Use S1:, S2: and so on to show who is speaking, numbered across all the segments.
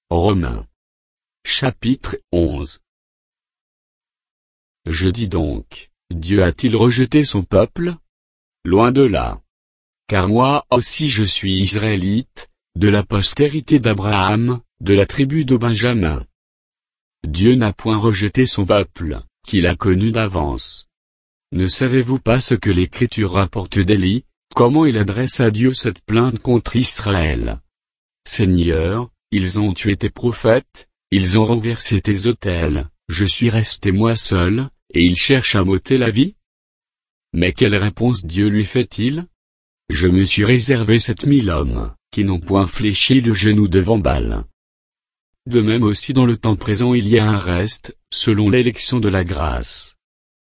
S1: Romains. Chapitre 11. Je dis donc, Dieu a-t-il rejeté son peuple? Loin de là. Car moi aussi je suis israélite, de la postérité d'Abraham, de la tribu de Benjamin. Dieu n'a point rejeté son peuple, qu'il a connu d'avance. Ne savez-vous pas ce que l'Écriture rapporte d'Élie, comment il adresse à Dieu cette plainte contre Israël? Seigneur, ils ont tué tes prophètes, ils ont renversé tes autels, je suis resté moi seul, et ils cherchent à m'ôter la vie? Mais quelle réponse Dieu lui fait-il? Je me suis réservé 7000 hommes, qui n'ont point fléchi le genou devant Baal. De même aussi dans le temps présent il y a un reste, selon l'élection de la grâce.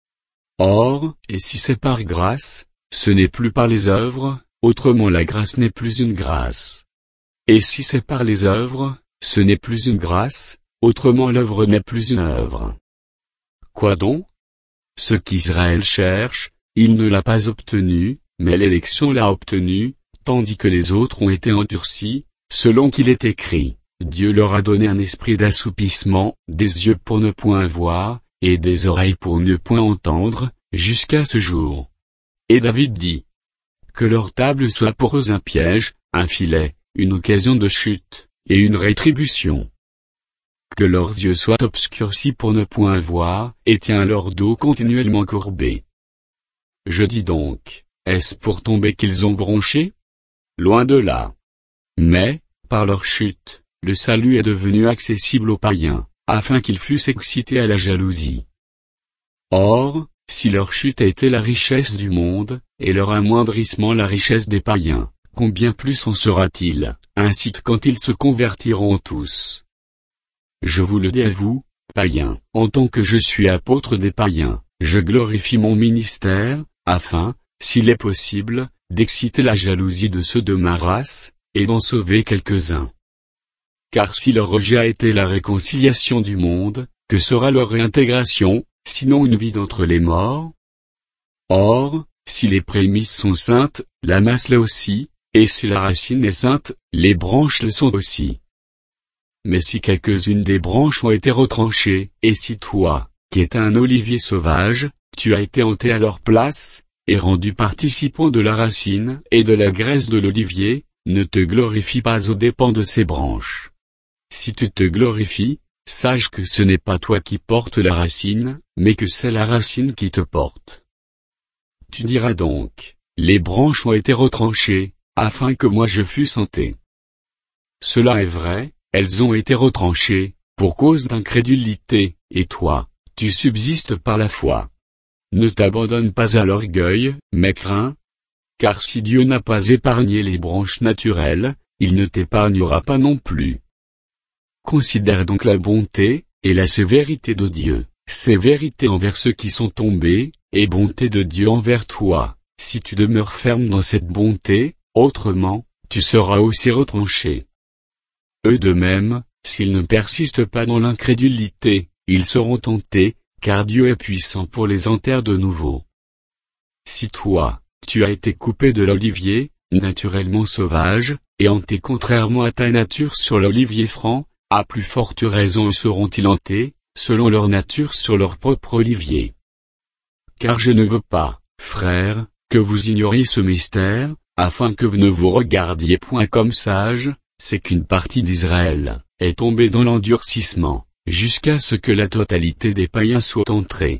S1: Or, et si c'est par grâce, ce n'est plus par les œuvres, autrement la grâce n'est plus une grâce. Et si c'est par les œuvres, ce n'est plus une grâce, autrement l'œuvre n'est plus une œuvre. Quoi donc? Ce qu'Israël cherche, il ne l'a pas obtenu, mais l'élection l'a obtenu, tandis que les autres ont été endurcis, selon qu'il est écrit, Dieu leur a donné un esprit d'assoupissement, des yeux pour ne point voir, et des oreilles pour ne point entendre, jusqu'à ce jour. Et David dit, que leur table soit pour eux un piège, un filet, une occasion de chute, et une rétribution. Que leurs yeux soient obscurcis pour ne point voir, et tient leur dos continuellement courbé. Je dis donc, est-ce pour tomber qu'ils ont bronché? Loin de là. Mais, par leur chute, le salut est devenu accessible aux païens, afin qu'ils fussent excités à la jalousie. Or, si leur chute a été la richesse du monde, et leur amoindrissement la richesse des païens, combien plus en sera-t-il, ainsi que quand ils se convertiront tous? Je vous le dis à vous, païens, en tant que je suis apôtre des païens, je glorifie mon ministère, afin, s'il est possible, d'exciter la jalousie de ceux de ma race, et d'en sauver quelques-uns. Car si leur rejet a été la réconciliation du monde, que sera leur réintégration, sinon une vie d'entre les morts? Or, si les prémices sont saintes, la masse l'est aussi, et si la racine est sainte, les branches le sont aussi. Mais si quelques-unes des branches ont été retranchées, et si toi, qui es un olivier sauvage, tu as été enté à leur place, et rendu participant de la racine et de la graisse de l'olivier, ne te glorifie pas aux dépens de ces branches. Si tu te glorifies, sache que ce n'est pas toi qui portes la racine, mais que c'est la racine qui te porte. Tu diras donc, les branches ont été retranchées, afin que moi je fusse enté. Cela est vrai, elles ont été retranchées, pour cause d'incrédulité, et toi, tu subsistes par la foi. Ne t'abandonne pas à l'orgueil, mais crains. Car si Dieu n'a pas épargné les branches naturelles, il ne t'épargnera pas non plus. Considère donc la bonté, et la sévérité de Dieu, sévérité envers ceux qui sont tombés, et bonté de Dieu envers toi, si tu demeures ferme dans cette bonté, autrement, tu seras aussi retranché. Eux de même, s'ils ne persistent pas dans l'incrédulité, ils seront tentés, car Dieu est puissant pour les enterrer de nouveau. Si toi, tu as été coupé de l'olivier, naturellement sauvage, et enté contrairement à ta nature sur l'olivier franc, à plus forte raison seront-ils entés, selon leur nature sur leur propre olivier. Car je ne veux pas, frères, que vous ignoriez ce mystère, afin que vous ne vous regardiez point comme sages, c'est qu'une partie d'Israël est tombée dans l'endurcissement, jusqu'à ce que la totalité des païens soit entrée.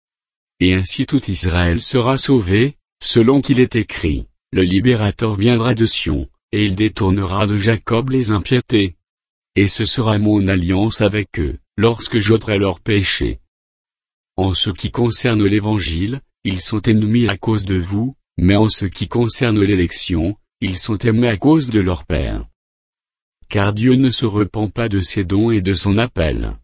S1: Et ainsi tout Israël sera sauvé, selon qu'il est écrit, le libérateur viendra de Sion, et il détournera de Jacob les impiétés. Et ce sera mon alliance avec eux, lorsque j'ôterai leurs péchés. En ce qui concerne l'évangile, ils sont ennemis à cause de vous, mais en ce qui concerne l'élection, ils sont aimés à cause de leur Père. Car Dieu ne se repent pas de ses dons et de son appel.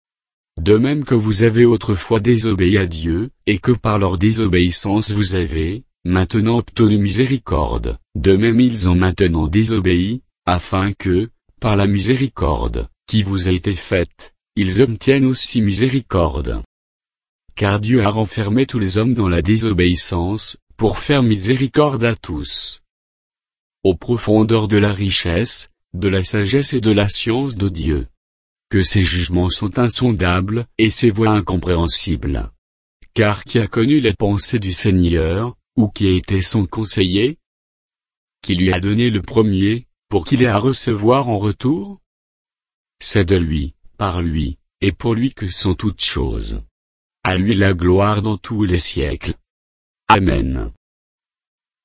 S1: De même que vous avez autrefois désobéi à Dieu, et que par leur désobéissance vous avez, maintenant obtenu miséricorde, de même ils ont maintenant désobéi, afin que, par la miséricorde, qui vous a été faite, ils obtiennent aussi miséricorde. Car Dieu a renfermé tous les hommes dans la désobéissance, pour faire miséricorde à tous. Aux profondeurs de la richesse, de la sagesse et de la science de Dieu. Que ses jugements sont insondables, et ses voies incompréhensibles. Car qui a connu les pensées du Seigneur, ou qui a été son conseiller? Qui lui a donné le premier, pour qu'il ait à recevoir en retour? C'est de lui, par lui, et pour lui que sont toutes choses. À lui la gloire dans tous les siècles. Amen.